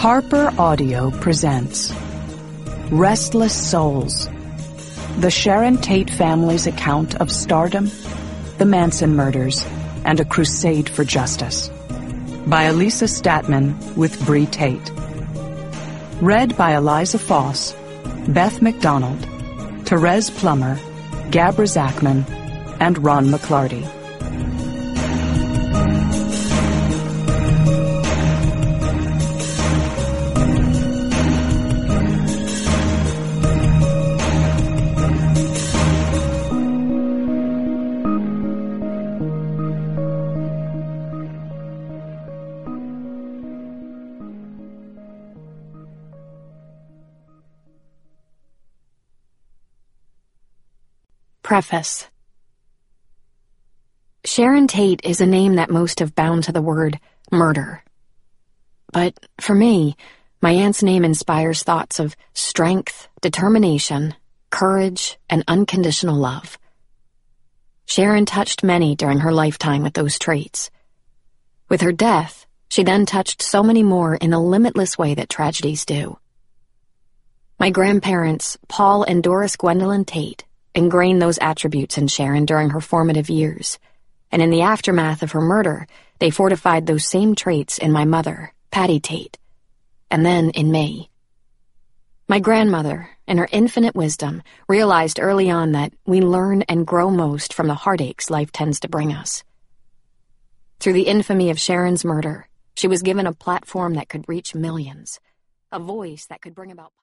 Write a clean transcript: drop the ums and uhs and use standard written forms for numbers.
Harper Audio presents Restless Souls, the Sharon Tate family's account of stardom, the Manson murders, and a crusade for justice. By Elisa Statman with Bree Tate. Read by Eliza Foss, Beth McDonald, Therese Plummer, Gabra Zachman, and Ron McClarty. Preface. Sharon Tate is a name that most have bound to the word murder. But for me, my aunt's name inspires thoughts of strength, determination, courage, and unconditional love. Sharon touched many during her lifetime with those traits. With her death, she then touched so many more in the limitless way that tragedies do. My grandparents, Paul and Doris Gwendolyn Tate, ingrained those attributes in Sharon during her formative years, and in the aftermath of her murder, they fortified those same traits in my mother, Patty Tate, and then in me. My grandmother, in her infinite wisdom, realized early on that we learn and grow most from the heartaches life tends to bring us. Through the infamy of Sharon's murder, she was given a platform that could reach millions, a voice that could bring about